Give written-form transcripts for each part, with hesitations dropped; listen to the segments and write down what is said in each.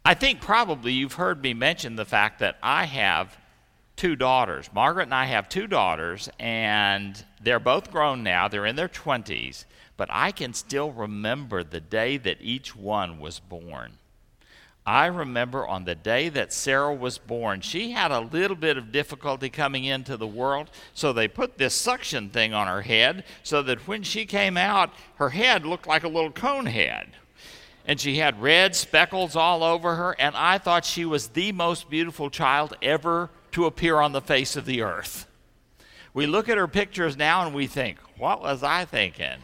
I think probably you've heard me mention the fact that I have two daughters. Margaret and I have two daughters, and they're both grown now. They're in their 20s, but I can still remember the day that each one was born. I remember on the day that Sarah was born, she had a little bit of difficulty coming into the world, so they put this suction thing on her head so that when she came out, her head looked like a little cone head. And she had red speckles all over her, and I thought she was the most beautiful child ever to appear on the face of the earth. We look at her pictures now and we think, what was I thinking?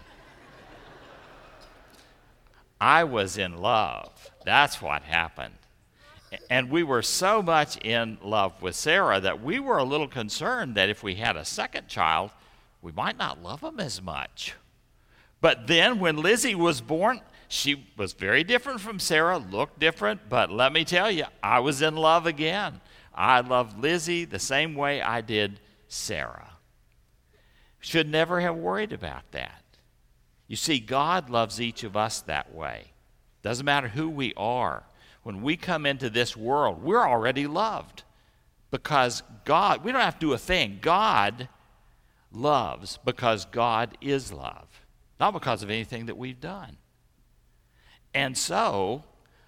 I was in love. That's what happened. And we were so much in love with Sarah that we were a little concerned that if we had a second child, we might not love him as much. But then when Lizzie was born, she was very different from Sarah, looked different, but let me tell you, I was in love again. I loved Lizzie the same way I did Sarah. Should never have worried about that. You see, God loves each of us that way. Doesn't matter who we are. When we come into this world, we're already loved because God, we don't have to do a thing. God loves because God is love, not because of anything that we've done. And so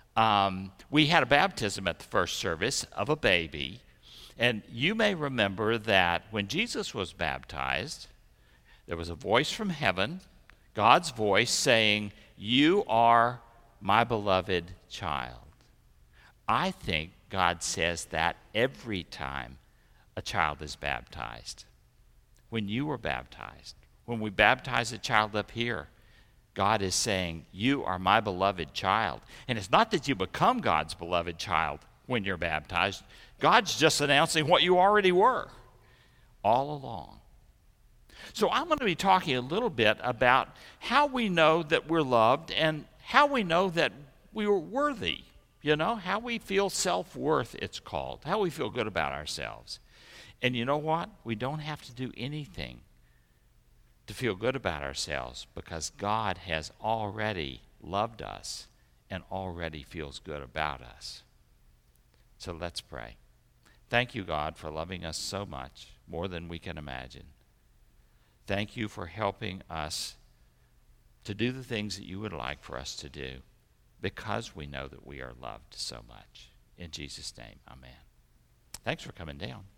we had a baptism at the first service of a baby. And you may remember that when Jesus was baptized, there was a voice from heaven, God's voice saying, "You are my beloved child." I think God says that every time a child is baptized. When you were baptized, when we baptize a child up here, God is saying, "You are my beloved child." And it's not that you become God's beloved child when you're baptized. God's just announcing what you already were all along. So I'm going to be talking a little bit about how we know that we're loved and how we know that we are worthy. You know, how we feel self-worth, it's called. How we feel good about ourselves. And you know what? We don't have to do anything to feel good about ourselves because God has already loved us and already feels good about us. So let's pray. Thank you, God, for loving us so much, more than we can imagine. Thank you for helping us to do the things that you would like for us to do because we know that we are loved so much. In Jesus' name, amen. Thanks for coming down.